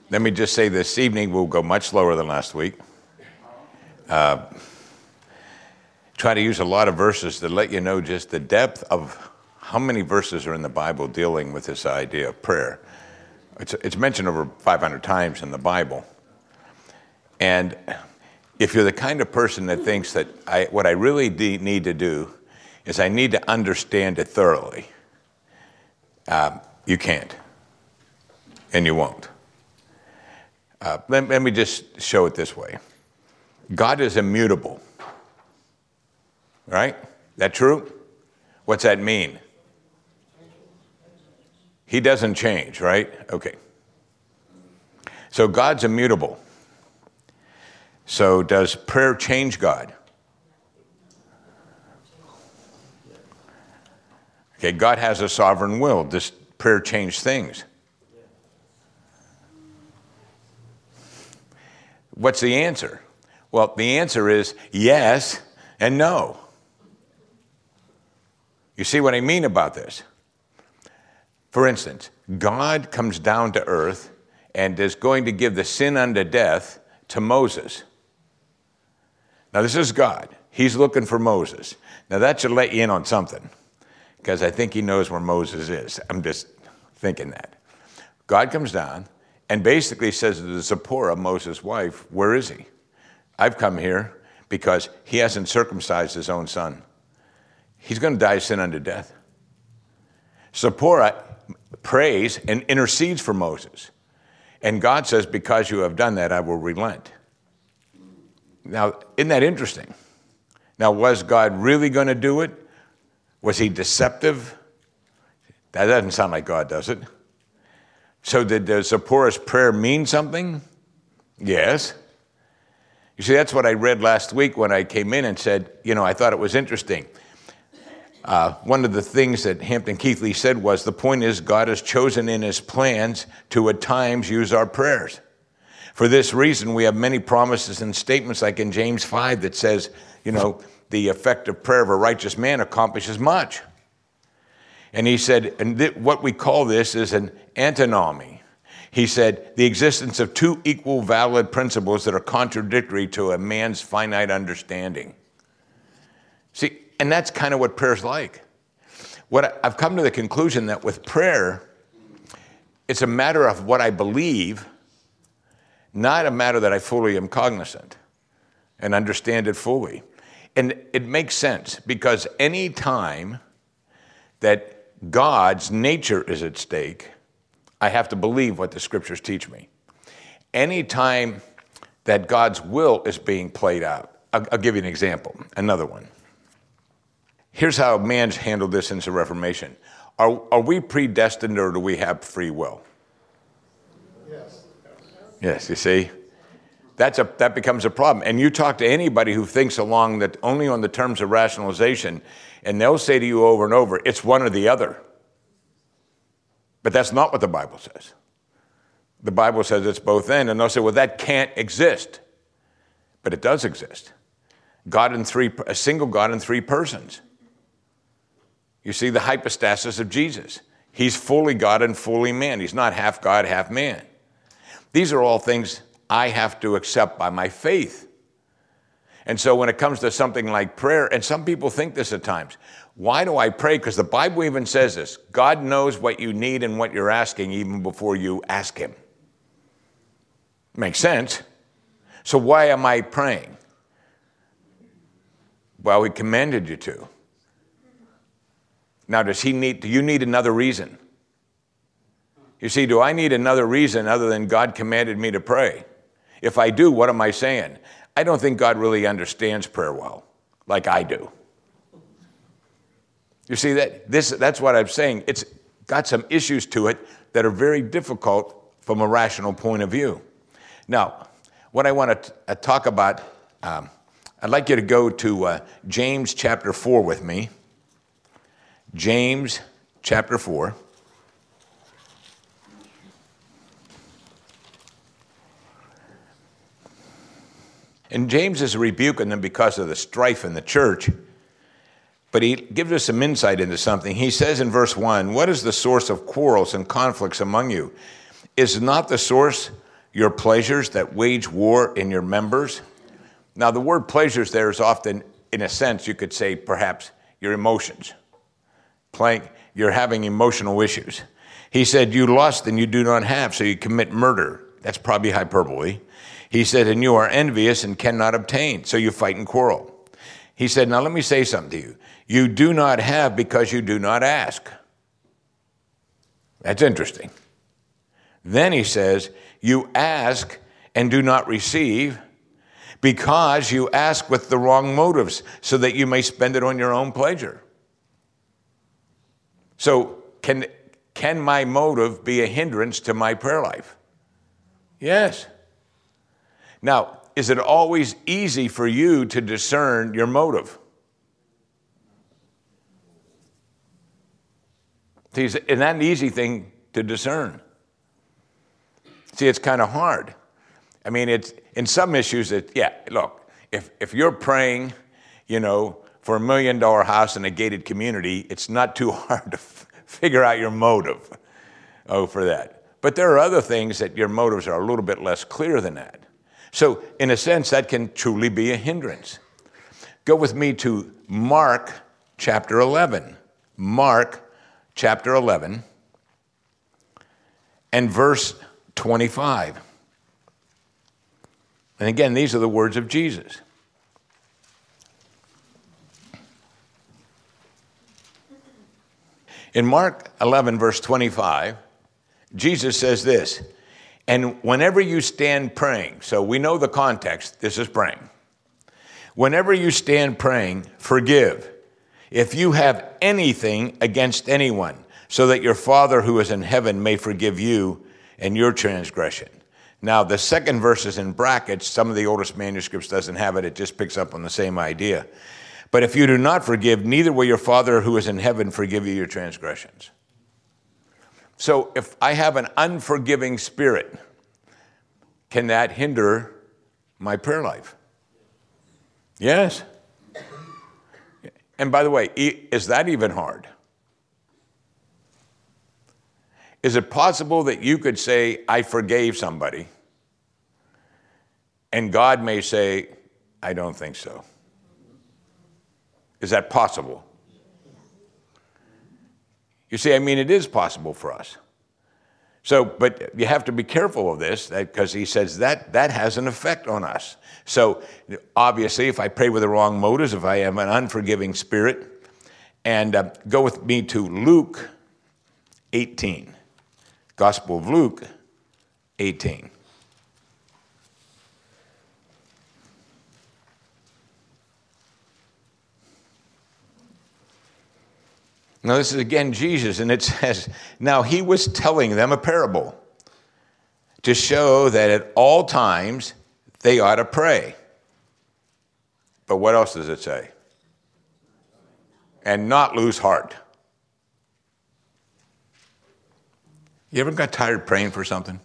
Let me just say this evening we'll go much slower than last week. Try to use a lot of verses to let you know just the depth of how many verses are in the Bible dealing with this idea of prayer. It's mentioned over 500 times in the Bible. And if you're the kind of person that thinks that what I really need to do is I need to understand it thoroughly, you can't. And you won't. Let me just show it this way. God is immutable. Right? That true? What's that mean? He doesn't change, right? Okay. So God's immutable. So does prayer change God? Okay, God has a sovereign will. Does prayer change things? What's the answer? Well, the answer is yes and no. You see what I mean about this? For instance, God comes down to earth and is going to give the sin unto death to Moses. Now, this is God. He's looking for Moses. Now, that should let you in on something, because I think he knows where Moses is. I'm just thinking that. God comes down and basically says to Zipporah, Moses' wife, where is he? I've come here because he hasn't circumcised his own son. He's going to die sin unto death. Zipporah prays and intercedes for Moses. And God says, because you have done that, I will relent. Now, isn't that interesting? Now, was God really going to do it? Was he deceptive? That doesn't sound like God, does it? So did Zipporah's prayer mean something? Yes. You see, that's what I read last week when I came in and said, I thought it was interesting. One of the things that Hampton Keithley said was, the point is God has chosen in his plans to at times use our prayers. For this reason, we have many promises and statements like in James 5 that says, the effective prayer of a righteous man accomplishes much. And he said, what we call this is an antinomy. He said, the existence of two equal valid principles that are contradictory to a man's finite understanding. See, and that's kind of what prayer's like. I've come to the conclusion that with prayer, it's a matter of what I believe, not a matter that I fully am cognizant and understand it fully. And it makes sense, because any time that God's nature is at stake, I have to believe what the scriptures teach me. Any time that God's will is being played out, I'll give you an example, another one. Here's how man's handled this since the Reformation. Are we predestined, or do we have free will? Yes. Yes, you see? That becomes a problem. And you talk to anybody who thinks along that only on the terms of rationalization, and they'll say to you over and over, it's one or the other. But that's not what the Bible says. The Bible says it's both and they'll say, well, that can't exist. But it does exist. A single God in three persons. You see the hypostasis of Jesus. He's fully God and fully man. He's not half God, half man. These are all things I have to accept by my faith. And so when it comes to something like prayer, and some people think this at times, why do I pray? Because the Bible even says this. God knows what you need and what you're asking even before you ask him. Makes sense. So why am I praying? Well, he commanded you to. Now, do you need another reason? You see, do I need another reason other than God commanded me to pray? If I do, what am I saying? I don't think God really understands prayer well, like I do. You see, that's what I'm saying. It's got some issues to it that are very difficult from a rational point of view. Now, what I want to talk about, I'd like you to go to James chapter 4 with me. James chapter 4. And James is rebuking them because of the strife in the church, but he gives us some insight into something. He says in verse 1, what is the source of quarrels and conflicts among you? Is not the source your pleasures that wage war in your members. Now, the word pleasures there is often, in a sense, you could say perhaps your emotions. You're having emotional issues. He said, you lust and you do not have, so you commit murder. That's probably hyperbole. He said, and you are envious and cannot obtain, so you fight and quarrel. He said, now let me say something to you. You do not have because you do not ask. That's interesting. Then he says, you ask and do not receive because you ask with the wrong motives so that you may spend it on your own pleasure. So can my motive be a hindrance to my prayer life? Yes. Now, is it always easy for you to discern your motive? See, isn't that an easy thing to discern? See, it's kind of hard. I mean, it's in some issues look, if you're praying, for $1 million house in a gated community, it's not too hard to figure out your motive for that. But there are other things that your motives are a little bit less clear than that. So in a sense, that can truly be a hindrance. Go with me to Mark chapter 11. Mark chapter 11 and verse 25. And again, these are the words of Jesus. In Mark 11, verse 25, Jesus says this, and whenever you stand praying, so we know the context, this is praying. Whenever you stand praying, forgive if you have anything against anyone, so that your Father who is in heaven may forgive you and your transgression. Now, the second verse is in brackets. Some of the oldest manuscripts doesn't have it. It just picks up on the same idea. But if you do not forgive, neither will your Father who is in heaven forgive you your transgressions. So if I have an unforgiving spirit, can that hinder my prayer life? Yes. And by the way, is that even hard? Is it possible that you could say, I forgave somebody, and God may say, I don't think so? Is that possible? You see, it is possible for us. So, but you have to be careful of this, because he says that has an effect on us. So, obviously, if I pray with the wrong motives, if I have an unforgiving spirit, and go with me to Luke 18. Gospel of Luke 18. Now, this is again Jesus, and it says, now he was telling them a parable to show that at all times they ought to pray. But what else does it say? And not lose heart. You ever got tired praying for something?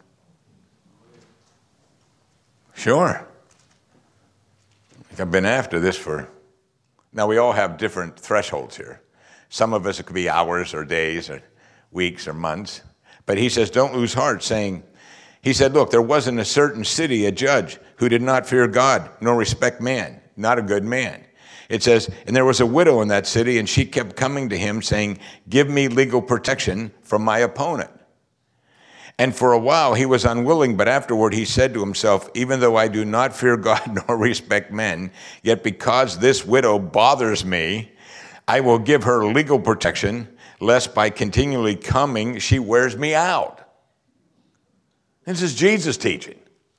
Sure. I've been after this now we all have different thresholds here. Some of us, it could be hours or days or weeks or months. But he says, don't lose heart, he said, look, there was in a certain city a judge who did not fear God nor respect man, not a good man. It says, and there was a widow in that city, and she kept coming to him saying, give me legal protection from my opponent. And for a while he was unwilling, but afterward he said to himself, even though I do not fear God nor respect men, yet because this widow bothers me, I will give her legal protection, lest by continually coming she wears me out. This is Jesus teaching.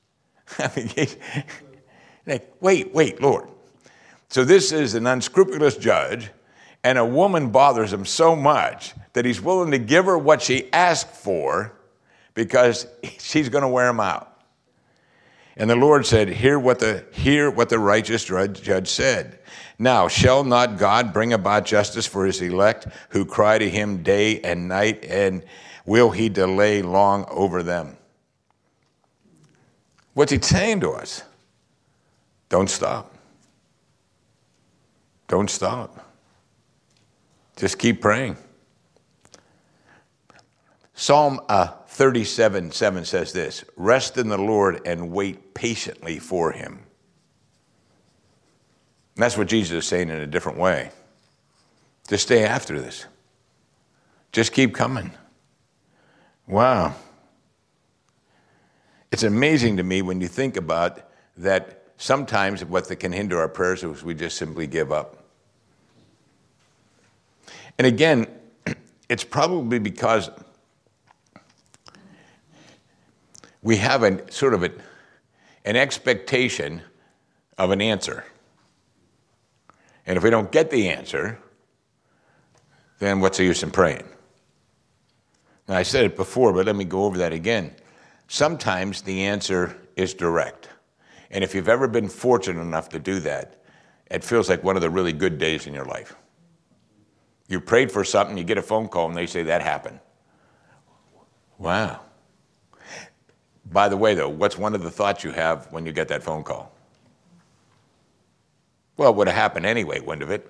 Wait, Lord. So this is an unscrupulous judge, and a woman bothers him so much that he's willing to give her what she asked for because she's going to wear him out. And the Lord said, hear what the righteous judge said. Now, shall not God bring about justice for his elect who cry to him day and night, and will he delay long over them? What's he saying to us? Don't stop. Don't stop. Just keep praying. Psalm 37:7 says this, rest in the Lord and wait patiently for him. And that's what Jesus is saying in a different way. Just stay after this. Just keep coming. Wow. It's amazing to me when you think about that sometimes what that can hinder our prayers is we just simply give up. And again, it's probably because we have an expectation of an answer. And if we don't get the answer, then what's the use in praying? Now, I said it before, but let me go over that again. Sometimes the answer is direct. And if you've ever been fortunate enough to do that, it feels like one of the really good days in your life. You prayed for something, you get a phone call, and they say that happened. Wow. By the way, though, what's one of the thoughts you have when you get that phone call? Well, it would have happened anyway, wouldn't it?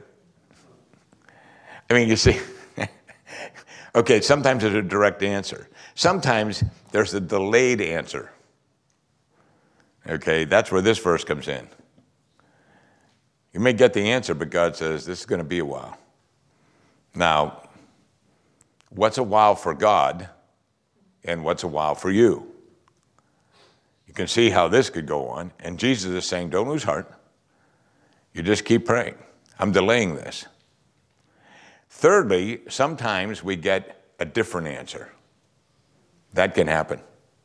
I mean, you see, okay, sometimes there's a direct answer. Sometimes there's a delayed answer. Okay, that's where this verse comes in. You may get the answer, but God says, this is going to be a while. Now, what's a while for God and what's a while for you? You can see how this could go on. And Jesus is saying, don't lose heart. You just keep praying. I'm delaying this. Thirdly, sometimes we get a different answer. That can happen.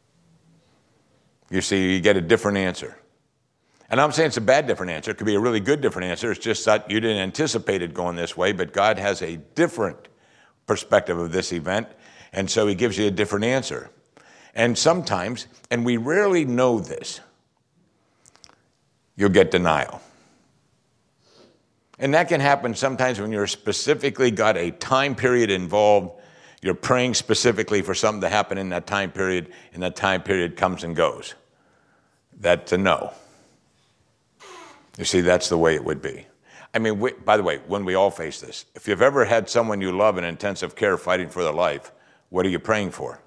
You see, you get a different answer. And I'm saying it's a bad different answer. It could be a really good different answer. It's just that you didn't anticipate it going this way, but God has a different perspective of this event, and so he gives you a different answer. And sometimes, and we rarely know this, you'll get denial. And that can happen sometimes when you're specifically got a time period involved. You're praying specifically for something to happen in that time period, and that time period comes and goes. That's a no. You see, that's the way it would be. I mean, by the way, when we all face this, if you've ever had someone you love in intensive care fighting for their life, what are you praying for?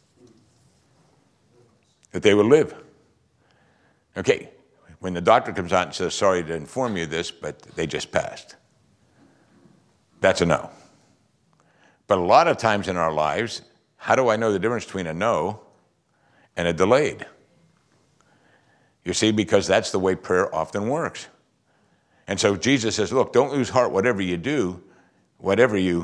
That they will live. Okay, when the doctor comes out and says, sorry to inform you this, but they just passed. That's a no. But a lot of times in our lives, how do I know the difference between a no and a delayed? You see, because that's the way prayer often works. And so Jesus says, look, don't lose heart, whatever you do, whatever you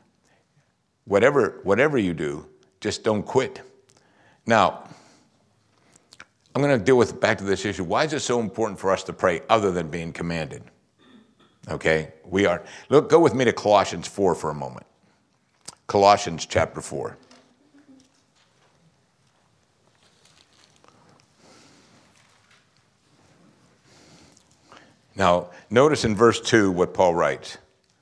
do, just don't quit. Now, I'm going to deal with back to this issue. Why is it so important for us to pray other than being commanded? Okay, go with me to Colossians 4 for a moment. Colossians chapter 4. Now, notice in verse 2 what Paul writes.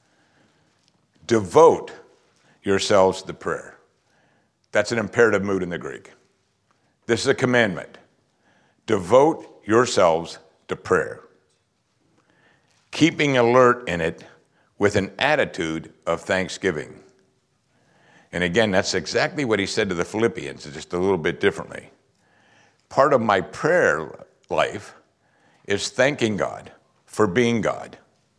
Devote yourselves to prayer. That's an imperative mood in the Greek. This is a commandment. Devote yourselves to prayer, keeping alert in it with an attitude of thanksgiving. And again, that's exactly what he said to the Philippians, just a little bit differently. Part of my prayer life is thanking God for being God.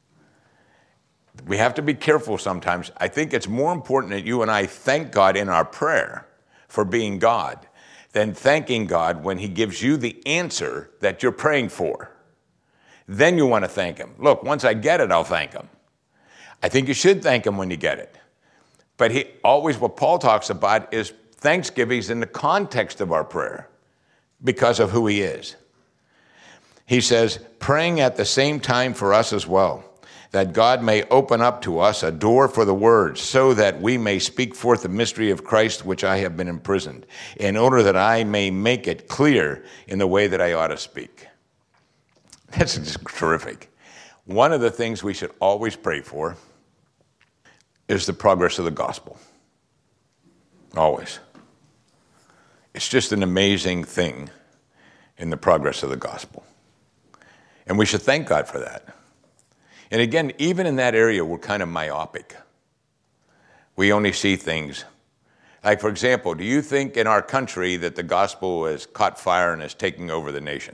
We have to be careful sometimes. I think it's more important that you and I thank God in our prayer for being God than thanking God when he gives you the answer that you're praying for. Then you want to thank him. Look, once I get it, I'll thank him. I think you should thank him when you get it. But what Paul talks about is thanksgiving in the context of our prayer because of who he is. He says, praying at the same time for us as well, that God may open up to us a door for the word, so that we may speak forth the mystery of Christ, which I have been imprisoned, in order that I may make it clear in the way that I ought to speak. That's just terrific. One of the things we should always pray for is the progress of the gospel. Always. It's just an amazing thing in the progress of the gospel. And we should thank God for that. And again, even in that area, we're kind of myopic. We only see things Like, for example, do you think in our country that the gospel has caught fire and is taking over the nation?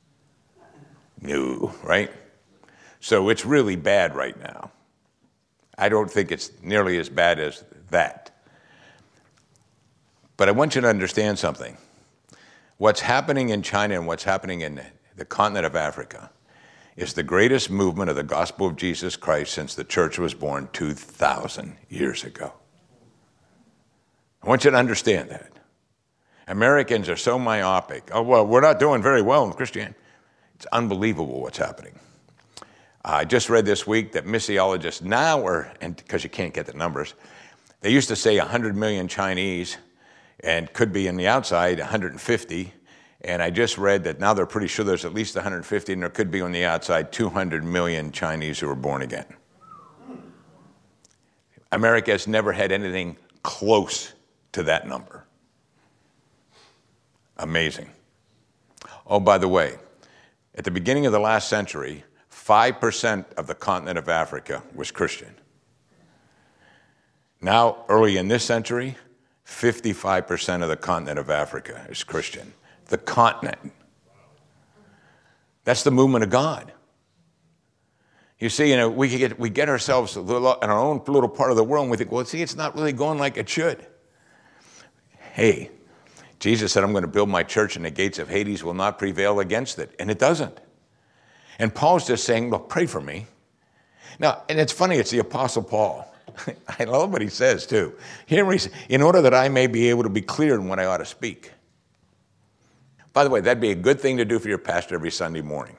No, right? So it's really bad right now. I don't think it's nearly as bad as that. But I want you to understand something. What's happening in China and what's happening in the continent of Africa is the greatest movement of the gospel of Jesus Christ since the church was born 2,000 years ago. I want you to understand that. Americans are so myopic. Oh, well, we're not doing very well in Christianity. It's unbelievable what's happening. I just read this week that missiologists now are, and because you can't get the numbers, they used to say 100 million Chinese and could be in the outside 150. And I just read that now they're pretty sure there's at least 150, and there could be on the outside 200 million Chinese who are born again. America has never had anything close to that number. Amazing. Oh, by the way, at the beginning of the last century, 5% of the continent of Africa was Christian. Now, early in this century, 55% of the continent of Africa is Christian. The continent. That's the movement of God. You see, we get ourselves in our own little part of the world, and we think, well, see, it's not really going like it should. Hey, Jesus said, I'm going to build my church, and the gates of Hades will not prevail against it. And it doesn't. And Paul's just saying, look, pray for me. Now, and it's funny, it's the Apostle Paul. I love what he says, too. Here he says, in order that I may be able to be clear in what I ought to speak. By the way, that'd be a good thing to do for your pastor every Sunday morning.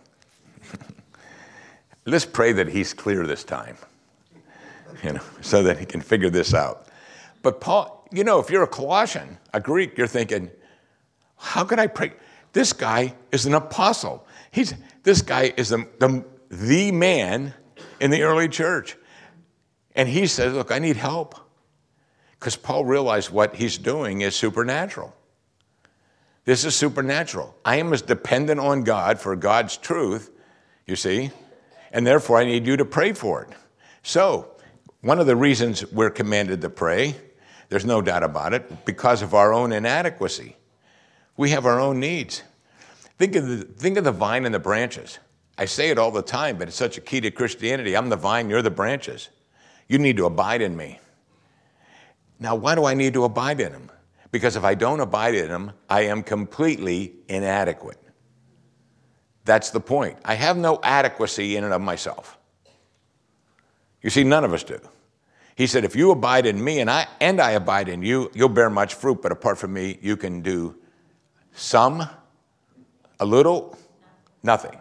Let's pray that he's clear this time, so that he can figure this out. But Paul, if you're a Colossian, a Greek, you're thinking, how can I pray? This guy is an apostle. This guy is the man in the early church. And he says, look, I need help. Because Paul realized what he's doing is supernatural. This is supernatural. I am as dependent on God for God's truth, you see, and therefore I need you to pray for it. So, one of the reasons we're commanded to pray, there's no doubt about it, because of our own inadequacy. We have our own needs. Think of the vine and the branches. I say it all the time, but it's such a key to Christianity. I'm the vine, you're the branches. You need to abide in me. Now, why do I need to abide in him? Because if I don't abide in him, I am completely inadequate. That's the point. I have no adequacy in and of myself. You see, none of us do. He said, if you abide in me and I abide in you, you'll bear much fruit, but apart from me, you can do some, a little, nothing.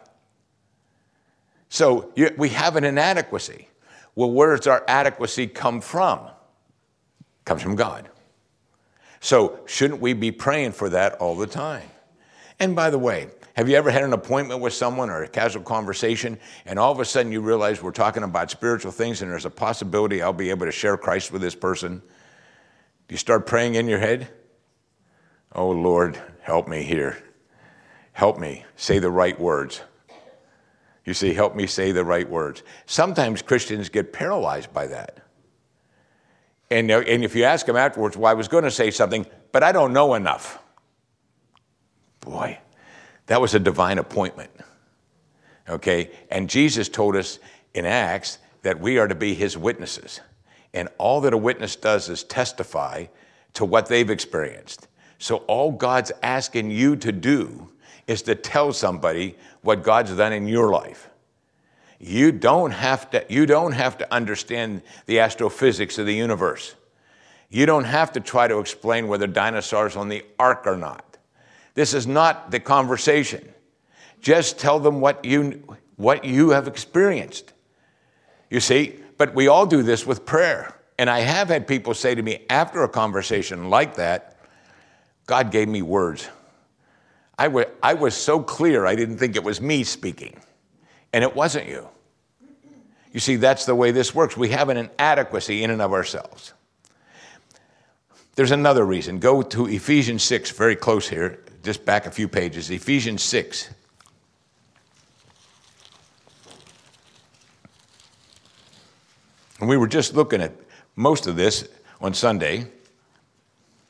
So we have an inadequacy. Well, where does our adequacy come from? It comes from God. So shouldn't we be praying for that all the time? And by the way, have you ever had an appointment with someone or a casual conversation, and all of a sudden you realize we're talking about spiritual things and there's a possibility I'll be able to share Christ with this person? Do you start praying in your head? Oh, Lord, help me here. Help me say the right words. You see, help me say the right words. Sometimes Christians get paralyzed by that. And if you ask them afterwards, well, I was going to say something, but I don't know enough. Boy, that was a divine appointment. Okay? And Jesus told us in Acts that we are to be his witnesses. And all that a witness does is testify to what they've experienced. So all God's asking you to do is to tell somebody what God's done in your life. You don't have to understand the astrophysics of the universe. You don't have to try to explain whether dinosaurs on the ark or not. This is not the conversation. Just tell them what you have experienced. You see, but we all do this with prayer. And I have had people say to me after a conversation like that, God gave me words. I was so clear I didn't think it was me speaking. And it wasn't you. You see, that's the way this works. We have an inadequacy in and of ourselves. There's another reason. Go to Ephesians 6, very close here, just back a few pages. Ephesians 6. And we were just looking at most of this on Sunday.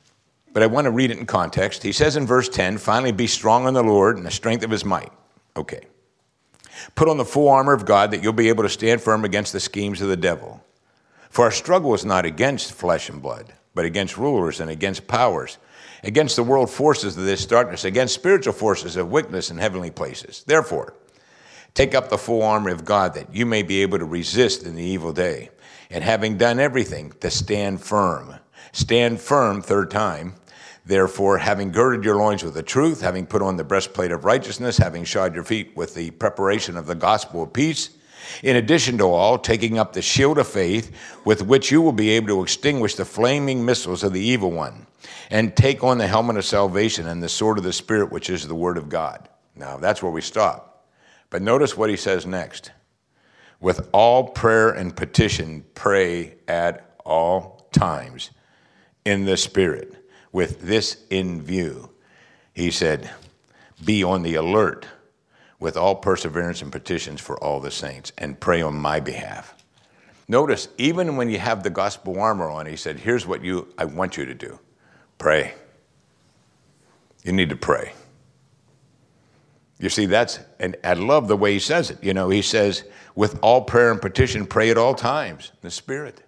but I want to read it in context. He says in verse 10, finally be strong in the Lord and the strength of his might. Okay. Put on the full armor of God that you'll be able to stand firm against the schemes of the devil. For our struggle is not against flesh and blood, but against rulers and against powers, against the world forces of this darkness, against spiritual forces of wickedness in heavenly places. Therefore, take up the full armor of God that you may be able to resist in the evil day, and having done everything, to stand firm. Stand firm, third time. Therefore, having girded your loins with the truth, having put on the breastplate of righteousness, having shod your feet with the preparation of the gospel of peace, in addition to all, taking up the shield of faith, with which you will be able to extinguish the flaming missiles of the evil one, and take on the helmet of salvation and the sword of the Spirit, which is the word of God. Now, that's where we stop. But notice what he says next. With all prayer and petition, pray at all times in the Spirit. With this in view, he said, be on the alert with all perseverance and petitions for all the saints, and pray on my behalf. Notice, even when you have the gospel armor on, he said, here's what I want you to do. Pray. You need to pray. You see, and I love the way he says it. He says, with all prayer and petition, pray at all times in the Spirit.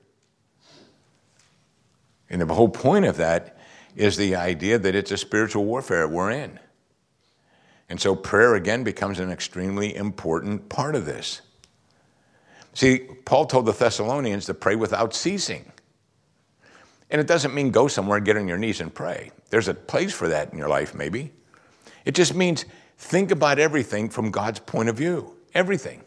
And the whole point of that is the idea that it's a spiritual warfare we're in. And so prayer, again, becomes an extremely important part of this. See, Paul told the Thessalonians to pray without ceasing. And it doesn't mean go somewhere and get on your knees and pray. There's a place for that in your life, maybe. It just means think about everything from God's point of view. Everything.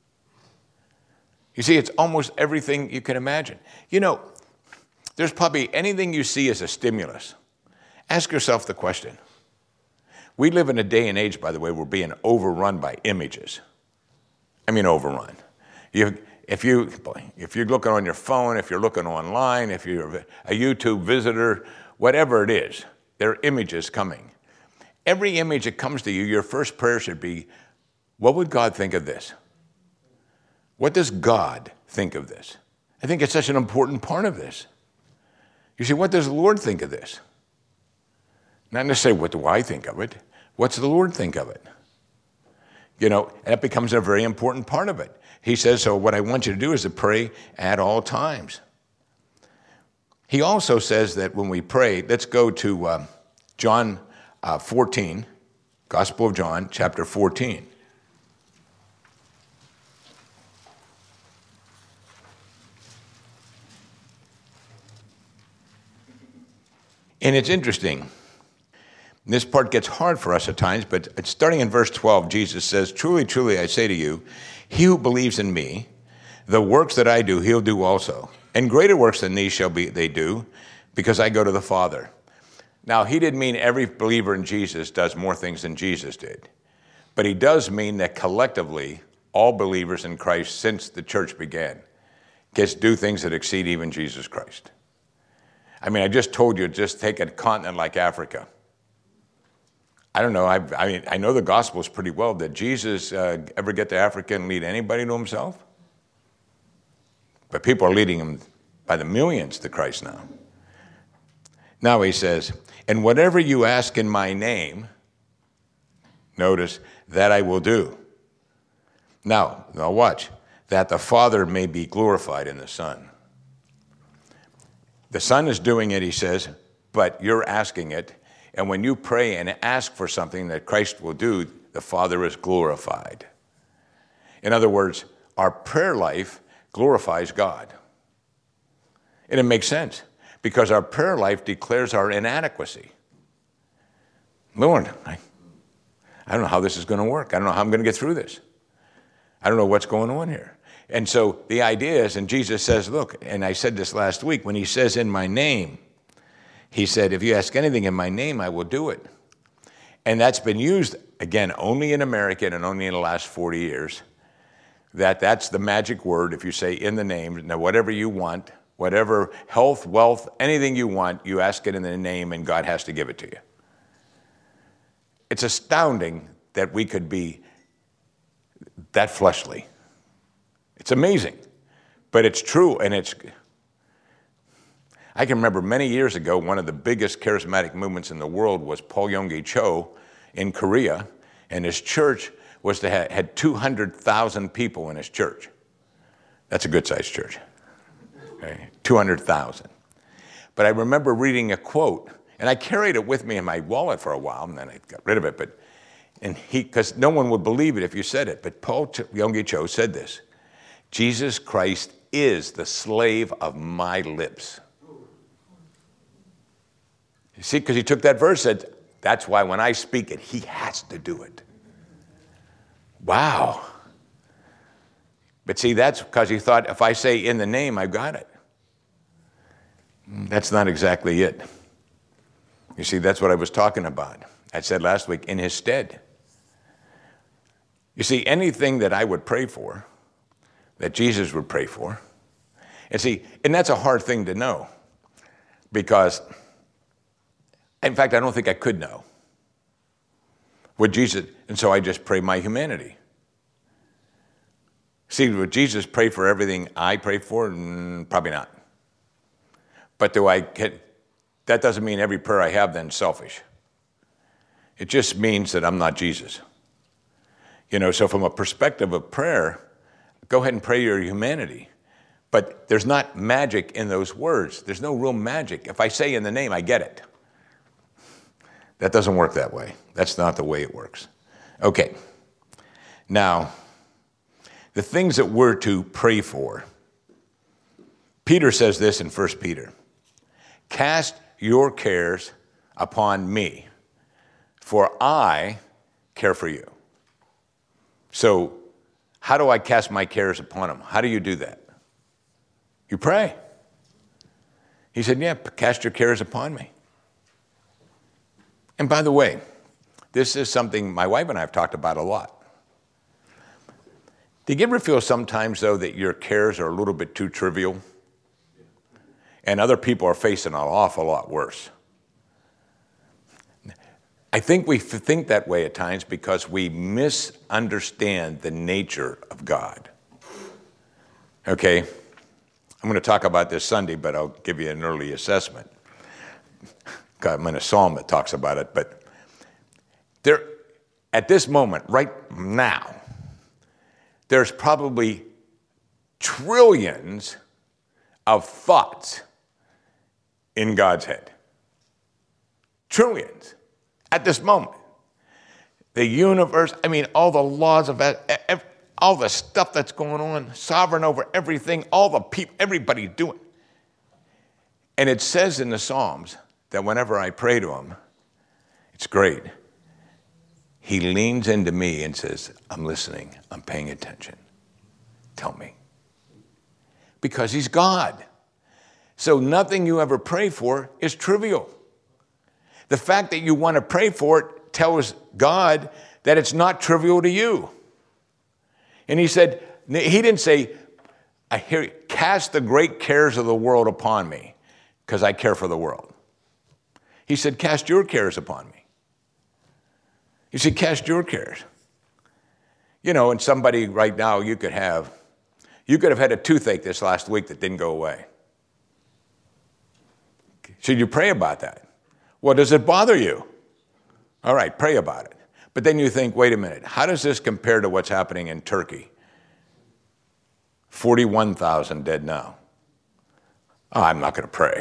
You see, it's almost everything you can imagine. There's probably anything you see as a stimulus. Ask yourself the question. We live in a day and age, by the way, we're being overrun by images. I mean, overrun. If you're looking on your phone, if you're looking online, if you're a YouTube visitor, whatever it is, there are images coming. Every image that comes to you, your first prayer should be, what would God think of this? What does God think of this? I think it's such an important part of this. You see, what does the Lord think of this? Not necessarily what do I think of it. What's the Lord think of it? And it becomes a very important part of it. He says, so what I want you to do is to pray at all times. He also says that when we pray, let's go to John 14, Gospel of John, chapter 14. And it's interesting. This part gets hard for us at times, but starting in verse 12, Jesus says, truly, truly, I say to you, he who believes in me, the works that I do, he'll do also. And greater works than these they do, because I go to the Father. Now, he didn't mean every believer in Jesus does more things than Jesus did. But he does mean that collectively, all believers in Christ since the church began do things that exceed even Jesus Christ. I mean, I just told you, just take a continent like Africa. I don't know, I know the Gospels pretty well. Did Jesus ever get to Africa and lead anybody to himself? But people are leading him by the millions to Christ now. Now he says, and whatever you ask in my name, notice, that I will do. Now watch, that the Father may be glorified in the Son. The Son is doing it, he says, but you're asking it. And when you pray and ask for something that Christ will do, the Father is glorified. In other words, our prayer life glorifies God. And it makes sense because our prayer life declares our inadequacy. Lord, I don't know how this is going to work. I don't know how I'm going to get through this. I don't know what's going on here. And so the idea is, and Jesus says, look, and I said this last week, when he says in my name, he said, if you ask anything in my name, I will do it. And that's been used, again, only in America and only in the last 40 years. That's the magic word. If you say in the name, now whatever you want, whatever health, wealth, anything you want, you ask it in the name and God has to give it to you. It's astounding that we could be that fleshly. It's amazing, but it's true, and I can remember many years ago, one of the biggest charismatic movements in the world was Paul Yonggi Cho in Korea, and his church had 200,000 people in his church. That's a good-sized church, okay? 200,000. But I remember reading a quote, and I carried it with me in my wallet for a while, and then I got rid of it. Because no one would believe it if you said it, but Paul Yonggi Cho said this: Jesus Christ is the slave of my lips. You see, because he took that verse and said, that's why when I speak it, he has to do it. Wow. But see, that's because he thought, if I say in the name, I've got it. That's not exactly it. You see, that's what I was talking about. I said last week, in his stead. You see, anything that I would pray for, that Jesus would pray for, and that's a hard thing to know, because, in fact, I don't think I could know. Would Jesus, and so I just pray my humanity. See, would Jesus pray for everything I pray for? Probably not. But that doesn't mean every prayer I have then is selfish. It just means that I'm not Jesus. So from a perspective of prayer, go ahead and pray your humanity. But there's not magic in those words. There's no real magic. If I say in the name, I get it. That doesn't work that way. That's not the way it works. Okay. Now, the things that we're to pray for. Peter says this in 1 Peter. Cast your cares upon me, for I care for you. So, how do I cast my cares upon him? How do you do that? You pray. He said, yeah, cast your cares upon me. And by the way, this is something my wife and I have talked about a lot. Do you ever feel sometimes, though, that your cares are a little bit too trivial? And other people are facing an awful lot worse. I think we think that way at times because we misunderstand the nature of God. Okay? I'm going to talk about this Sunday, but I'll give you an early assessment. I'm in a psalm that talks about it, but there, at this moment, right now, there's probably trillions of thoughts in God's head. Trillions. At this moment. The universe, all the laws of it, all the stuff that's going on, sovereign over everything, all the people, everybody's doing. And it says in the Psalms that whenever I pray to him, it's great. He leans into me and says, I'm listening, I'm paying attention. Tell me. Because he's God. So nothing you ever pray for is trivial. The fact that you want to pray for it tells God that it's not trivial to you. And he didn't say, I hear you, cast the great cares of the world upon me, because I care for the world. He said, cast your cares upon me. You see, cast your cares. And somebody right now, you could have had a toothache this last week that didn't go away. Should you pray about that? Well, does it bother you? All right, pray about it. But then you think, wait a minute, how does this compare to what's happening in Turkey? 41,000 dead now. Oh, I'm not going to pray.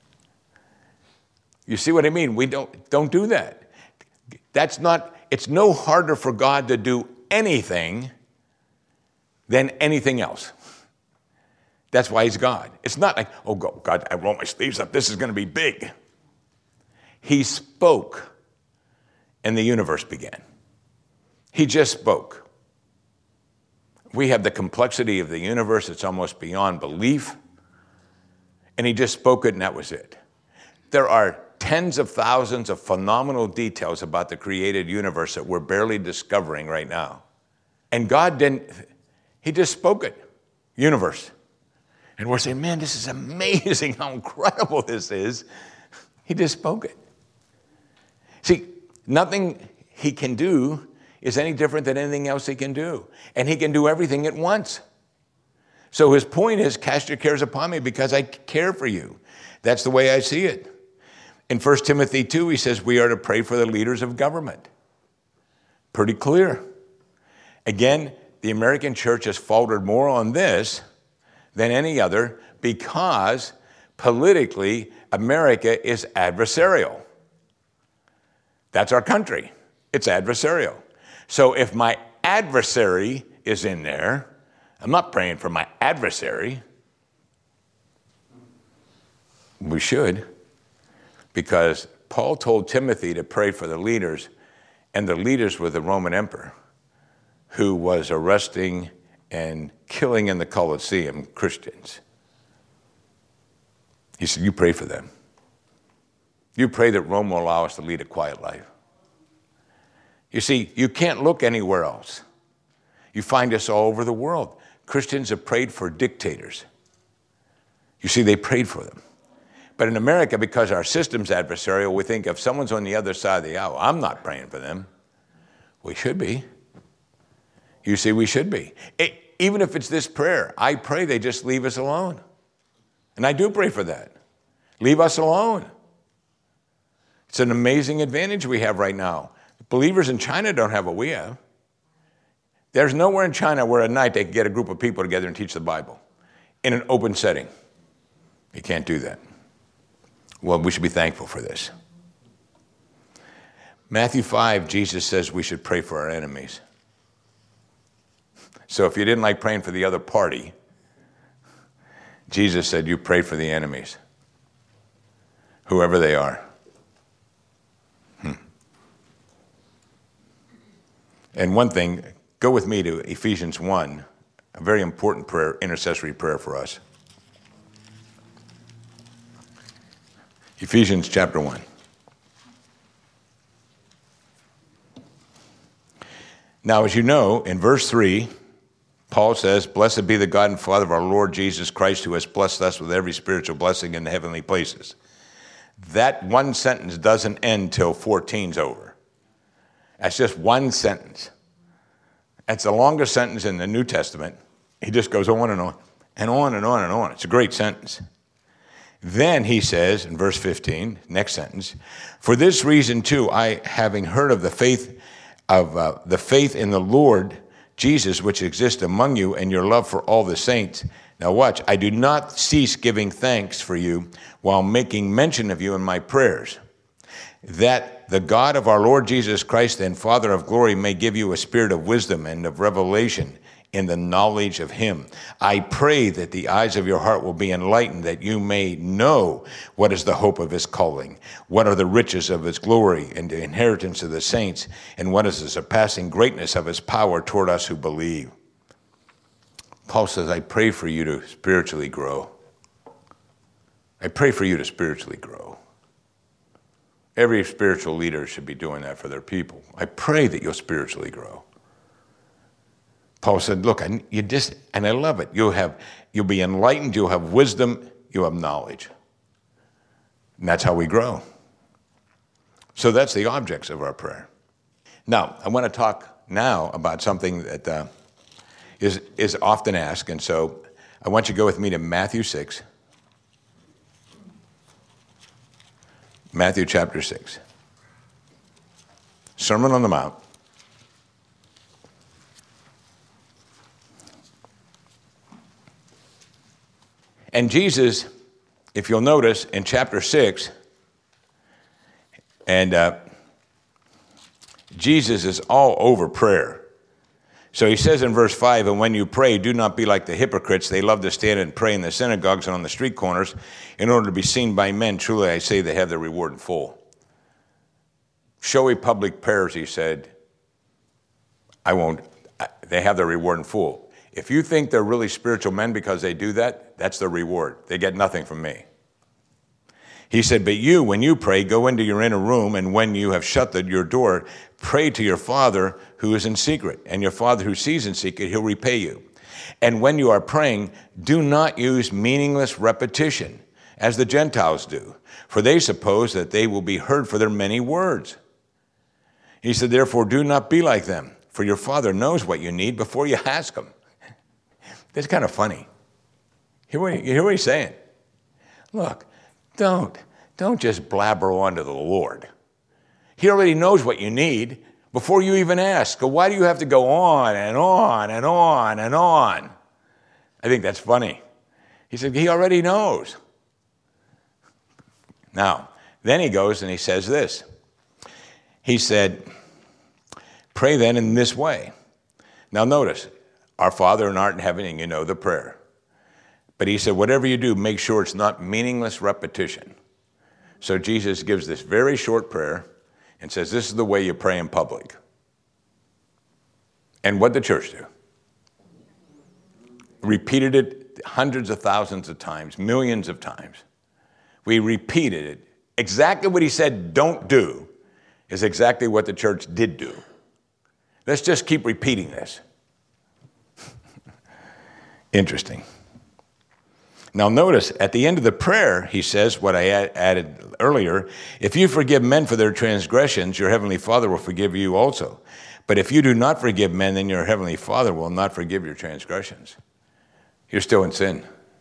You see what I mean? We don't do that. It's no harder for God to do anything than anything else. That's why he's God. It's not like, oh, God, I roll my sleeves up. This is going to be big. He spoke, and the universe began. He just spoke. We have the complexity of the universe. It's almost beyond belief. And he just spoke it, and that was it. There are tens of thousands of phenomenal details about the created universe that we're barely discovering right now. And God he just spoke it. Universe. And we're saying, man, this is amazing how incredible this is. He just spoke it. See, nothing he can do is any different than anything else he can do. And he can do everything at once. So his point is, cast your cares upon me because I care for you. That's the way I see it. In 1 Timothy 2, he says we are to pray for the leaders of government. Pretty clear. Again, the American church has faltered more on this than any other because politically, America is adversarial. That's our country. It's adversarial. So if my adversary is in there, I'm not praying for my adversary. We should, because Paul told Timothy to pray for the leaders, and the leaders were the Roman emperor, who was arresting and killing in the Colosseum Christians. He said, you pray for them. You pray that Rome will allow us to lead a quiet life. You see, you can't look anywhere else. You find this all over the world. Christians have prayed for dictators. You see, they prayed for them. But in America, because our system's adversarial, we think if someone's on the other side of the aisle, I'm not praying for them. We should be. You see, we should be. Even if it's this prayer, I pray they just leave us alone. And I do pray for that. Leave us alone. It's an amazing advantage we have right now. Believers in China don't have what we have. There's nowhere in China where at night they can get a group of people together and teach the Bible in an open setting. You can't do that. Well, we should be thankful for this. Matthew 5, Jesus says we should pray for our enemies. So if you didn't like praying for the other party, Jesus said you pray for the enemies, whoever they are. And one thing, go with me to Ephesians 1, a very important prayer, intercessory prayer for us. Ephesians chapter 1. Now, as you know, in verse 3, Paul says, blessed be the God and Father of our Lord Jesus Christ, who has blessed us with every spiritual blessing in the heavenly places. That one sentence doesn't end till 14's over. That's just one sentence. That's the longest sentence in the New Testament. He just goes on and on and on and on and on. It's a great sentence. Then he says in verse 15, next sentence, for this reason too, I, having heard of the faith in the Lord Jesus, which exists among you, and your love for all the saints. Now watch, I do not cease giving thanks for you while making mention of you in my prayers, that the God of our Lord Jesus Christ and Father of glory may give you a spirit of wisdom and of revelation in the knowledge of him. I pray that the eyes of your heart will be enlightened, that you may know what is the hope of his calling, what are the riches of his glory and the inheritance of the saints, and what is the surpassing greatness of his power toward us who believe. Paul says, I pray for you to spiritually grow. I pray for you to spiritually grow. Every spiritual leader should be doing that for their people. I pray that you'll spiritually grow. Paul said, look, and I love it. You'll be enlightened, you'll have wisdom, you'll have knowledge. And that's how we grow. So that's the objects of our prayer. Now, I want to talk now about something that is often asked, and so I want you to go with me to Matthew 6. Matthew chapter 6. Sermon on the Mount. And Jesus, if you'll notice, in chapter 6, and Jesus is all over prayer. So he says in verse 5, and when you pray, do not be like the hypocrites. They love to stand and pray in the synagogues and on the street corners in order to be seen by men. Truly, I say they have their reward in full. Showy public prayers, he said, they have their reward in full. If you think they're really spiritual men because they do that, that's their reward. They get nothing from me. He said, but you, when you pray, go into your inner room, and when you have shut your door, pray to your Father who is in secret. And your Father who sees in secret, he'll repay you. And when you are praying, do not use meaningless repetition, as the Gentiles do, for they suppose that they will be heard for their many words. He said, therefore, do not be like them, for your Father knows what you need before you ask him. That's kind of funny. You hear what he's saying? Look, don't just blabber on to the Lord. He already knows what you need before you even ask. So why do you have to go on and on and on and on? I think that's funny. He said, he already knows. Now, then he goes and he says this. He said, pray then in this way. Now notice, our Father who art in heaven, and you know the prayer. But he said, whatever you do, make sure it's not meaningless repetition. So Jesus gives this very short prayer and says, this is the way you pray in public. And what did the church do? Repeated it hundreds of thousands of times, millions of times. We repeated it. Exactly what he said don't do is exactly what the church did do. Let's just keep repeating this. Interesting. Now notice, at the end of the prayer, he says what I added earlier, if you forgive men for their transgressions, your heavenly Father will forgive you also. But if you do not forgive men, then your heavenly Father will not forgive your transgressions. You're still in sin.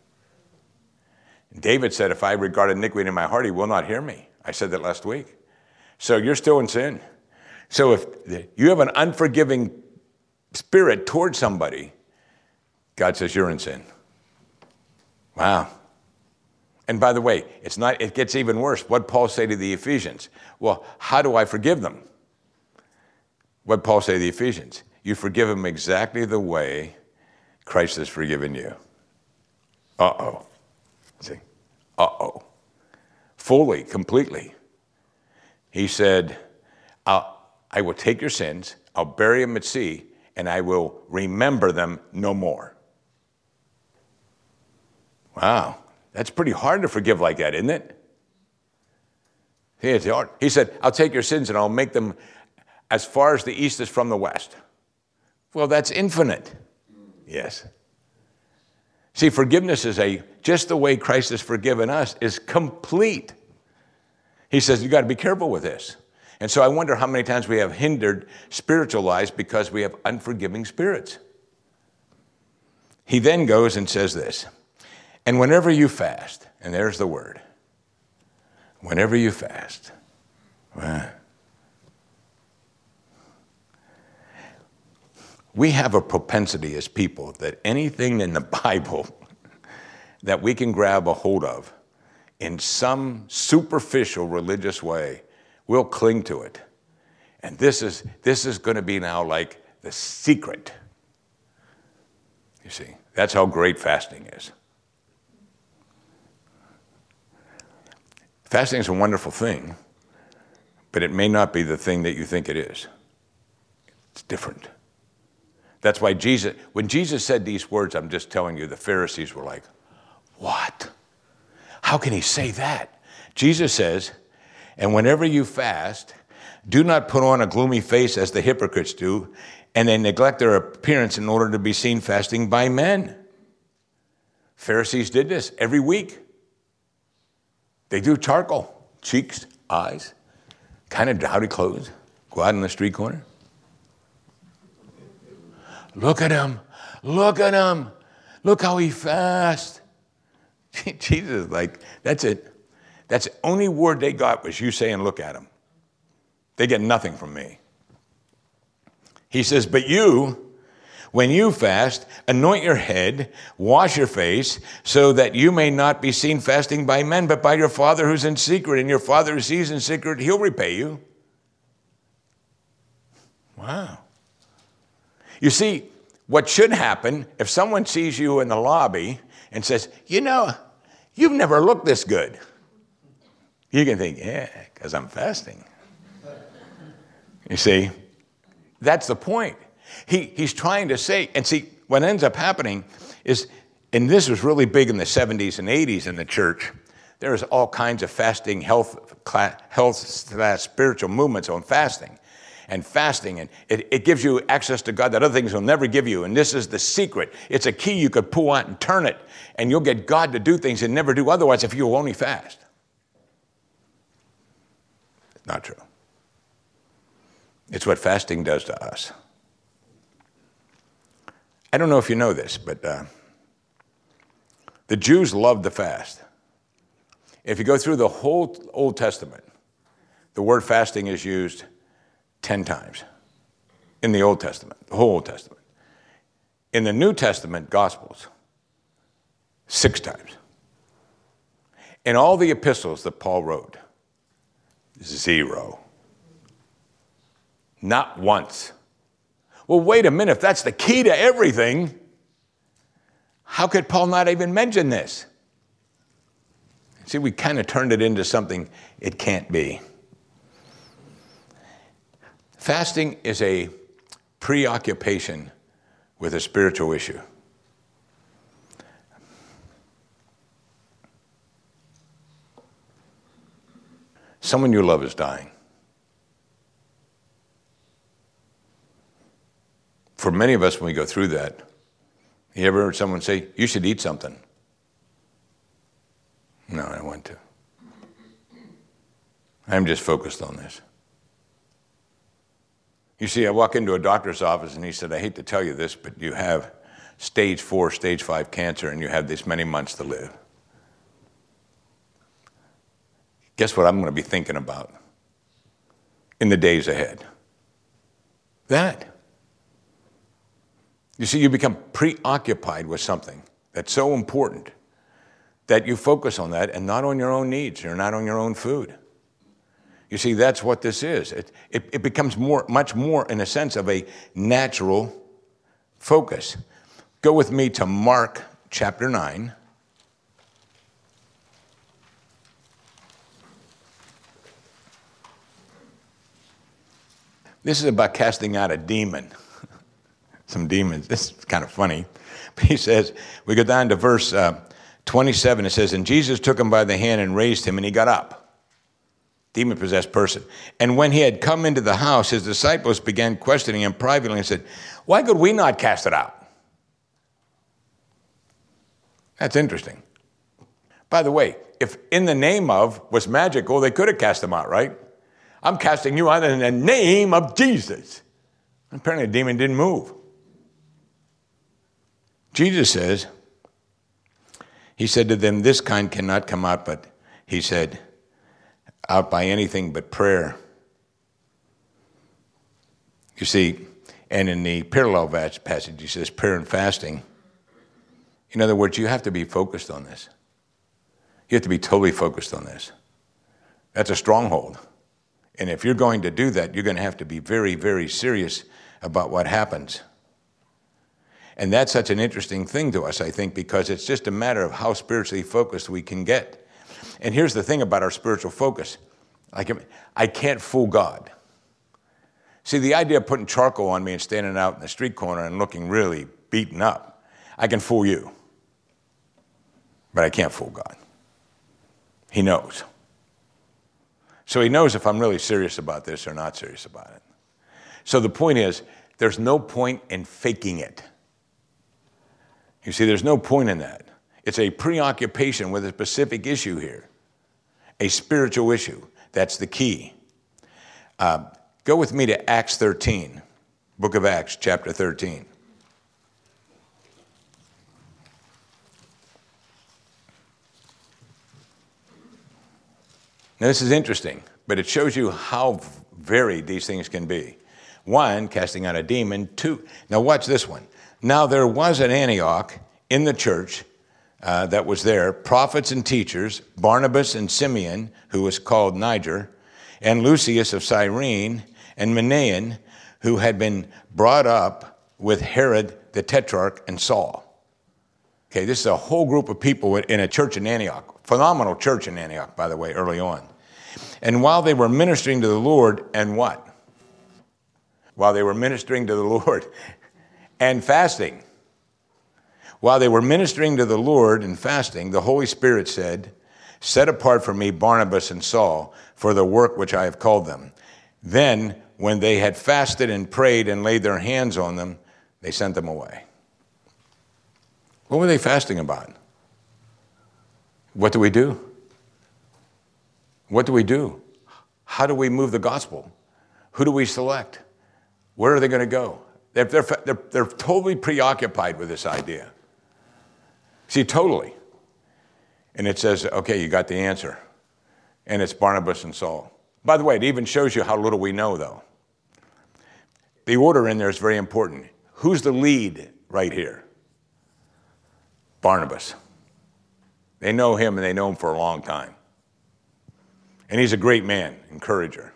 David said, if I regard iniquity in my heart, he will not hear me. I said that last week. So you're still in sin. So if you have an unforgiving spirit towards somebody, God says you're in sin. Wow. And by the way, it gets even worse. What did Paul say to the Ephesians? Well, how do I forgive them? What did Paul say to the Ephesians? You forgive them exactly the way Christ has forgiven you. Uh-oh. See? Uh-oh. Fully, completely. He said, I will take your sins, I'll bury them at sea, and I will remember them no more. Wow. That's pretty hard to forgive like that, isn't it? It's hard. He said, I'll take your sins and I'll make them as far as the east is from the west. Well, that's infinite. Yes. See, forgiveness is just the way Christ has forgiven us is complete. He says, you got to be careful with this. And so I wonder how many times we have hindered spiritual lives because we have unforgiving spirits. He then goes and says this, and whenever you fast, and there's the word, whenever you fast, we have a propensity as people that anything in the Bible that we can grab a hold of in some superficial religious way, we'll cling to it. And this is going to be now like the secret. You see, that's how great fasting is. Fasting is a wonderful thing, but it may not be the thing that you think it is. It's different. That's why when Jesus said these words, I'm just telling you, the Pharisees were like, what? How can he say that? Jesus says, and whenever you fast, do not put on a gloomy face as the hypocrites do, and they neglect their appearance in order to be seen fasting by men. Pharisees did this every week. They do charcoal, cheeks, eyes, kind of dowdy clothes, go out in the street corner. Look at him, look at him, look how he fasts. Jesus, like, that's it. That's the only word they got was you saying, look at him. They get nothing from me. He says, but you, when you fast, anoint your head, wash your face, so that you may not be seen fasting by men, but by your Father who's in secret. And your Father who sees in secret, he'll repay you. Wow. You see, what should happen if someone sees you in the lobby and says, you know, you've never looked this good. You can think, yeah, because I'm fasting. You see, that's the point. He's trying to say, and see, what ends up happening is, and this was really big in the 70s and 80s in the church, there's all kinds of fasting, health/spiritual movements on fasting. And fasting, and it gives you access to God that other things will never give you. And this is the secret. It's a key you could pull out and turn it, and you'll get God to do things and never do otherwise if you'll only fast. It's not true. It's what fasting does to us. I don't know if you know this, but The Jews loved the fast. If you go through the whole Old Testament, the word fasting is used 10 times in the Old Testament, the whole Old Testament. In the New Testament Gospels, 6 times. In all the epistles that Paul wrote, 0. Not once. Well, wait a minute, if that's the key to everything, how could Paul not even mention this? See, we kind of turned it into something it can't be. Fasting is a preoccupation with a spiritual issue. Someone you love is dying. For many of us, when we go through that, you ever heard someone say, you should eat something? No, I don't want to. I'm just focused on this. You see, I walk into a doctor's office and he said, I hate to tell you this, but you have stage 4, stage 5 cancer and you have this many months to live. Guess what I'm going to be thinking about in the days ahead? That. You see, you become preoccupied with something that's so important that you focus on that and not on your own needs or not on your own food. You see, that's what this is. It becomes much more in a sense of a natural focus. Go with me to Mark chapter 9. This is about casting out a demon. Some demons. This is kind of funny. But he says, we go down to verse 27. It says, and Jesus took him by the hand and raised him, and he got up. Demon-possessed person. And when he had come into the house, his disciples began questioning him privately and said, why could we not cast it out? That's interesting. By the way, if in the name of was magical, they could have cast him out, right? I'm casting you out in the name of Jesus. Apparently the demon didn't move. Jesus says, he said to them, this kind cannot come out, but he said, out by anything but prayer. You see, and in the parallel passage, he says prayer and fasting. In other words, you have to be focused on this. You have to be totally focused on this. That's a stronghold. And if you're going to do that, you're going to have to be very, very serious about what happens. And that's such an interesting thing to us, I think, because it's just a matter of how spiritually focused we can get. And here's the thing about our spiritual focus. I can't fool God. See, the idea of putting charcoal on me and standing out in the street corner and looking really beaten up, I can fool you. But I can't fool God. He knows. So he knows if I'm really serious about this or not serious about it. So the point is, there's no point in faking it. You see, there's no point in that. It's a preoccupation with a specific issue here, a spiritual issue. That's the key. Go with me to Acts 13, book of Acts, chapter 13. Now, this is interesting, but it shows you how varied these things can be. 1, casting out a demon. 2, now watch this one. Now there was at Antioch in the church that was there, prophets and teachers, Barnabas and Simeon, who was called Niger, and Lucius of Cyrene, and Manaen, who had been brought up with Herod the Tetrarch and Saul. Okay, this is a whole group of people in a church in Antioch. Phenomenal church in Antioch, by the way, early on. And while they were ministering to the Lord, and what? While they were ministering to the Lord and fasting. While they were ministering to the Lord and fasting, the Holy Spirit said, set apart for me Barnabas and Saul for the work which I have called them. Then, when they had fasted and prayed and laid their hands on them, they sent them away. What were they fasting about? What do we do? What do we do? How do we move the gospel? Who do we select? Where are they going to go? They're totally preoccupied with this idea. See, totally. And it says, okay, you got the answer. And it's Barnabas and Saul. By the way, it even shows you how little we know, though. The order in there is very important. Who's the lead right here? Barnabas. They know him, and they know him for a long time. And he's a great man, encourager.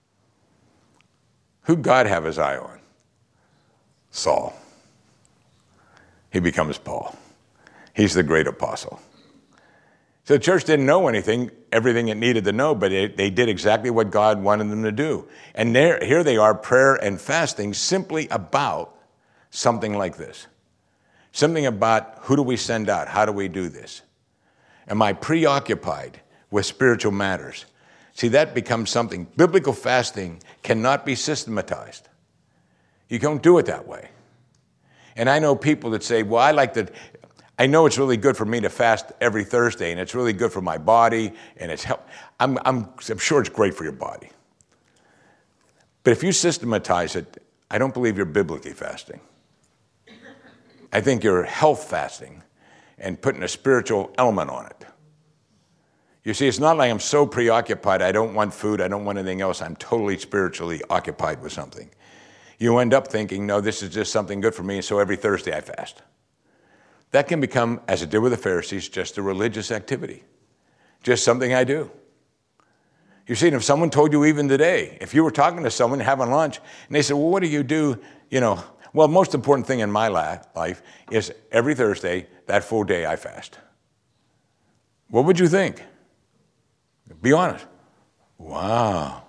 Who'd God have his eye on? Saul. He becomes Paul. He's the great apostle. So the church didn't know everything it needed to know, but they did exactly what God wanted them to do. And here they are, prayer and fasting, simply about something like this. Something about who do we send out? How do we do this? Am I preoccupied with spiritual matters? See, that becomes something. Biblical fasting cannot be systematized. You don't do it that way. And I know people that say, well, I know it's really good for me to fast every Thursday, and it's really good for my body, and it's help. I'm sure it's great for your body. But if you systematize it, I don't believe you're biblically fasting. I think you're health fasting and putting a spiritual element on it. You see, it's not like I'm so preoccupied, I don't want food, I don't want anything else, I'm totally spiritually occupied with something. You end up thinking, no, this is just something good for me, and so every Thursday I fast. That can become, as it did with the Pharisees, just a religious activity. Just something I do. You see, and if someone told you even today, if you were talking to someone having lunch, and they said, well, what do you do? Well, the most important thing in my life is every Thursday, that full day I fast. What would you think? Be honest. Wow.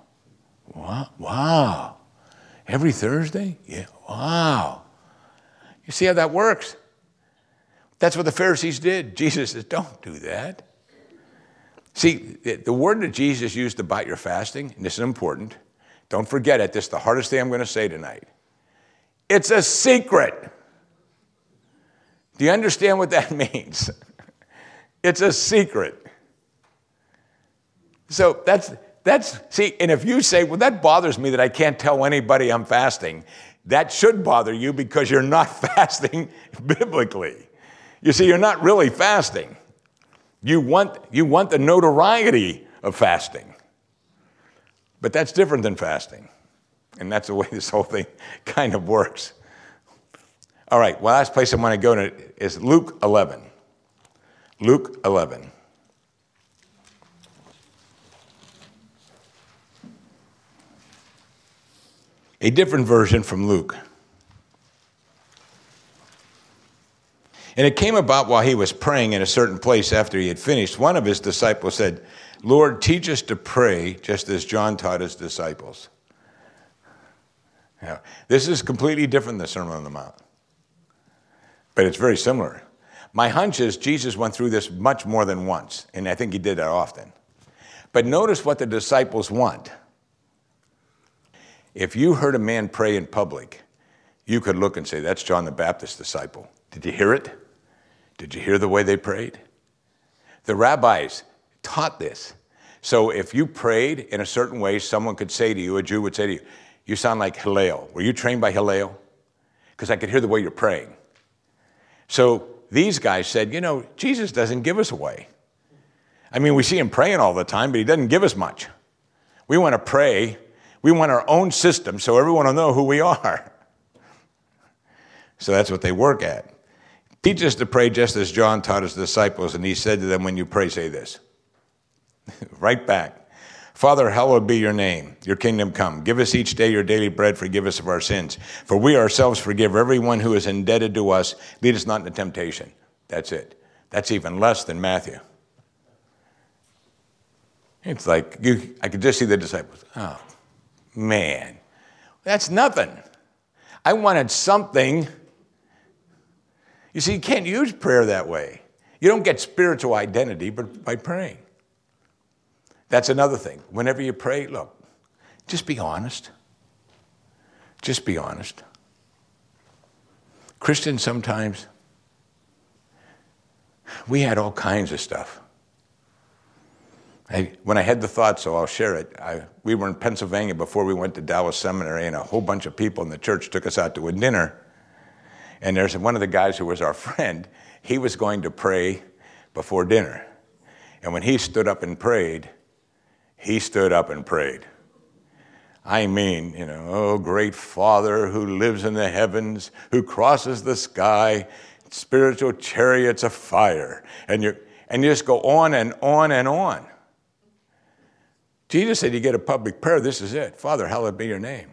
Every Thursday? Yeah, wow. You see how that works? That's what the Pharisees did. Jesus says, don't do that. See, the word that Jesus used about your fasting, and this is important, don't forget it, this is the hardest thing I'm going to say tonight. It's a secret. Do you understand what that means? It's a secret. So see, and if you say, well, that bothers me that I can't tell anybody I'm fasting, that should bother you because you're not fasting biblically. You see, you're not really fasting. You want the notoriety of fasting. But that's different than fasting. And that's the way this whole thing kind of works. All right, well, last place I want to go to is Luke 11. Luke 11. A different version from Luke. And it came about while he was praying in a certain place after he had finished, one of his disciples said, Lord, teach us to pray just as John taught his disciples. Now, this is completely different than the Sermon on the Mount. But it's very similar. My hunch is Jesus went through this much more than once, and I think he did that often. But notice what the disciples want. If you heard a man pray in public, you could look and say, that's John the Baptist's disciple. Did you hear it? Did you hear the way they prayed? The rabbis taught this. So if you prayed in a certain way, someone could say to you, a Jew would say to you, you sound like Hillel. Were you trained by Hillel? Because I could hear the way you're praying. So these guys said, Jesus doesn't give us away. I mean, we see him praying all the time, but he doesn't give us much. We want to pray. We want our own system so everyone will know who we are. So that's what they work at. Teach us to pray just as John taught his disciples, and he said to them, when you pray, say this. Right back. Father, hallowed be your name. Your kingdom come. Give us each day your daily bread. Forgive us of our sins. For we ourselves forgive everyone who is indebted to us. Lead us not into temptation. That's it. That's even less than Matthew. It's like, I could just see the disciples. Oh, man, that's nothing. I wanted something. You see, you can't use prayer that way. You don't get spiritual identity but by praying. That's another thing. Whenever you pray, look, just be honest. Just be honest. Christians sometimes, we had all kinds of stuff. When I had the thought, so I'll share it, we were in Pennsylvania before we went to Dallas Seminary, and a whole bunch of people in the church took us out to a dinner. And there's one of the guys who was our friend, he was going to pray before dinner. And when he stood up and prayed, he stood up and prayed. I mean, oh, great Father who lives in the heavens, who crosses the sky, spiritual chariots of fire. And you just go on and on and on. Jesus said you get a public prayer, this is it. Father, hallowed be your name.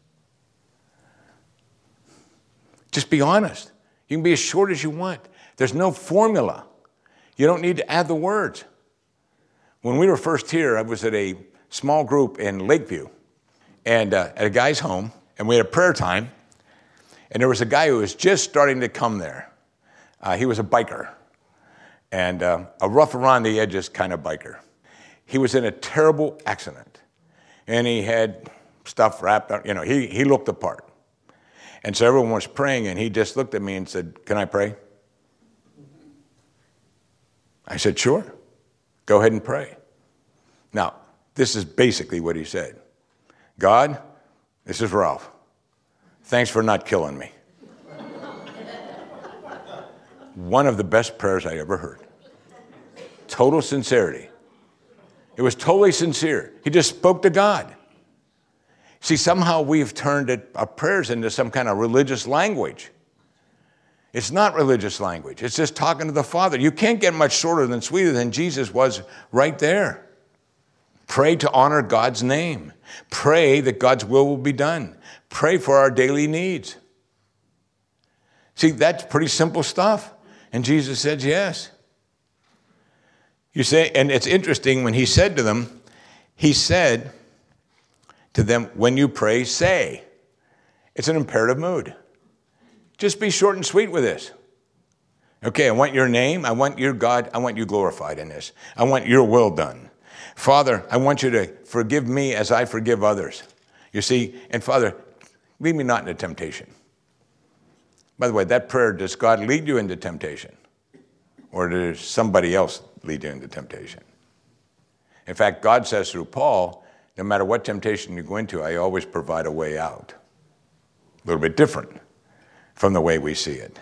Just be honest. You can be as short as you want. There's no formula. You don't need to add the words. When we were first here, I was at a small group in Lakeview and at a guy's home, and we had a prayer time, and there was a guy who was just starting to come there. He was a biker, and a rough around the edges kind of biker. He was in a terrible accident, and he had stuff wrapped up. He looked the part. And so everyone was praying, and he just looked at me and said, "Can I pray?" I said, "Sure. Go ahead and pray." Now, this is basically what he said. God, this is Ralph. Thanks for not killing me. One of the best prayers I ever heard. Total sincerity. It was totally sincere. He just spoke to God. See, somehow we've turned our prayers into some kind of religious language. It's not religious language. It's just talking to the Father. You can't get much shorter than sweeter than Jesus was right there. Pray to honor God's name. Pray that God's will be done. Pray for our daily needs. See, that's pretty simple stuff. And Jesus said yes. You say, and it's interesting when he said to them, he said to them, when you pray, say. It's an imperative mood. Just be short and sweet with this. Okay, I want your name. I want your God. I want you glorified in this. I want your will done. Father, I want you to forgive me as I forgive others. You see, and Father, lead me not into temptation. By the way, that prayer, does God lead you into temptation? Or does somebody else lead you into temptation? In fact, God says through Paul, no matter what temptation you go into, I always provide a way out. A little bit different from the way we see it.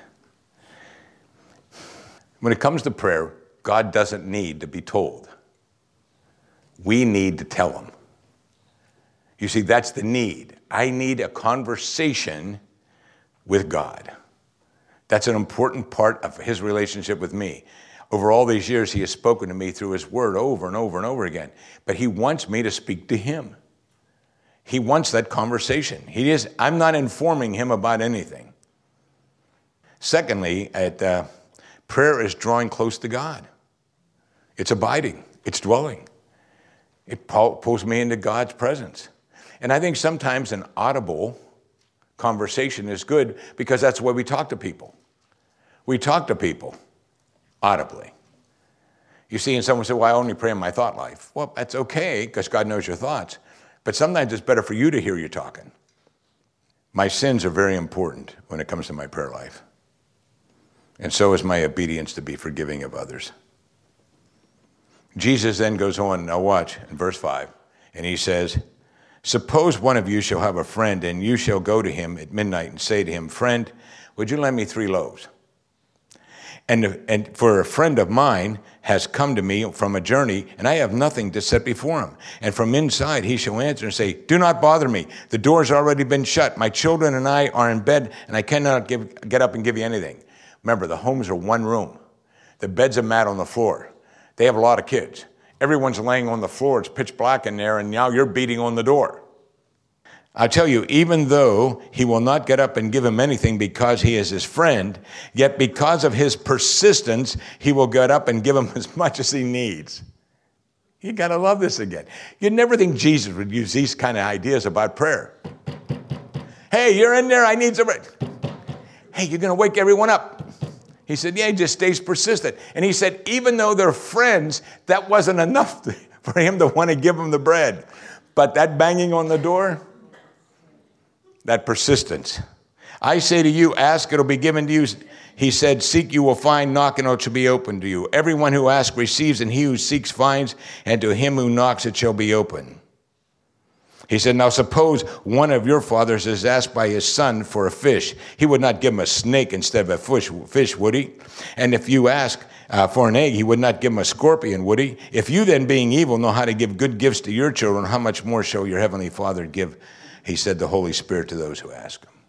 When it comes to prayer, God doesn't need to be told. We need to tell him. You see, that's the need. I need a conversation with God. That's an important part of his relationship with me. Over all these years, he has spoken to me through his word over and over and over again. But he wants me to speak to him. He wants that conversation. I'm not informing him about anything. Secondly, prayer is drawing close to God. It's abiding. It's dwelling. It pulls me into God's presence. And I think sometimes an audible conversation is good because that's the way we talk to people. We talk to people audibly. You see, and someone said, well, I only pray in my thought life. Well, that's okay because God knows your thoughts. But sometimes it's better for you to hear you talking. My sins are very important when it comes to my prayer life. And so is my obedience to be forgiving of others. Jesus then goes on, now watch, in verse 5, and he says, suppose one of you shall have a friend, and you shall go to him at midnight and say to him, friend, would you lend me 3 loaves? And for a friend of mine has come to me from a journey, and I have nothing to set before him. And from inside he shall answer and say, do not bother me. The door's already been shut. My children and I are in bed, and I cannot get up and give you anything. Remember, the homes are one room. The beds are mat on the floor. They have a lot of kids. Everyone's laying on the floor. It's pitch black in there, and now you're beating on the door. I tell you, even though he will not get up and give him anything because he is his friend, yet because of his persistence, he will get up and give him as much as he needs. You got to love this again. You'd never think Jesus would use these kind of ideas about prayer. Hey, you're in there. I need some. Hey, you're going to wake everyone up. He said, yeah, he just stays persistent. And he said, even though they're friends, that wasn't enough for him to want to give them the bread. But that banging on the door, that persistence. I say to you, ask, it'll be given to you. He said, seek, you will find, knock, and it shall be opened to you. Everyone who asks receives, and he who seeks finds, and to him who knocks it shall be open. He said, now suppose one of your fathers is asked by his son for a fish. He would not give him a snake instead of a fish, would he? And if you ask for an egg, he would not give him a scorpion, would he? If you then, being evil, know how to give good gifts to your children, how much more shall your heavenly Father give, he said, the Holy Spirit to those who ask him?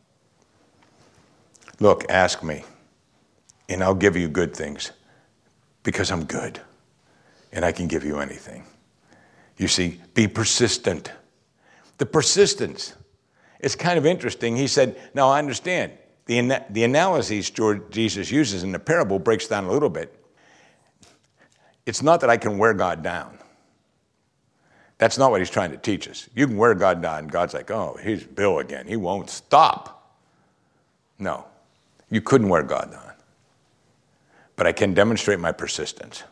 Look, ask me, and I'll give you good things, because I'm good, and I can give you anything. You see, be persistent. The persistence is kind of interesting. He said, now I understand. The analyses Jesus uses in the parable breaks down a little bit. It's not that I can wear God down. That's not what he's trying to teach us. You can wear God down. God's like, oh, here's Bill again. He won't stop. No, you couldn't wear God down. But I can demonstrate my persistence,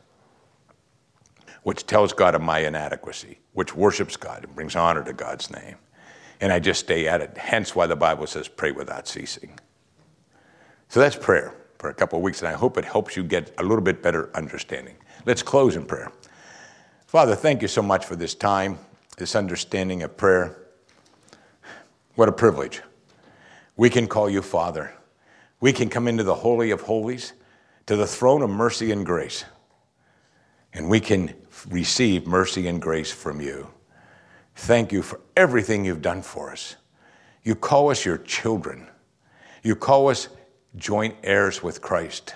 which tells God of my inadequacy, which worships God and brings honor to God's name. And I just stay at it. Hence why the Bible says pray without ceasing. So that's prayer for a couple of weeks, and I hope it helps you get a little bit better understanding. Let's close in prayer. Father, thank you so much for this time, this understanding of prayer. What a privilege. We can call you Father. We can come into the Holy of Holies, to the throne of mercy and grace, and we can receive mercy and grace from you. Thank you for everything you've done for us. You call us your children. You call us joint heirs with Christ.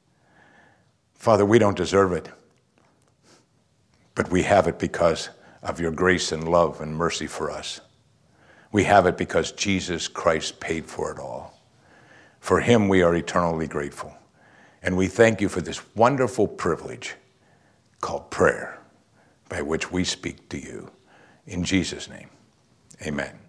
Father, we don't deserve it, but we have it because of your grace and love and mercy for us. We have it because Jesus Christ paid for it all. For him, we are eternally grateful. And we thank you for this wonderful privilege called prayer, by which we speak to you. In Jesus' name, amen.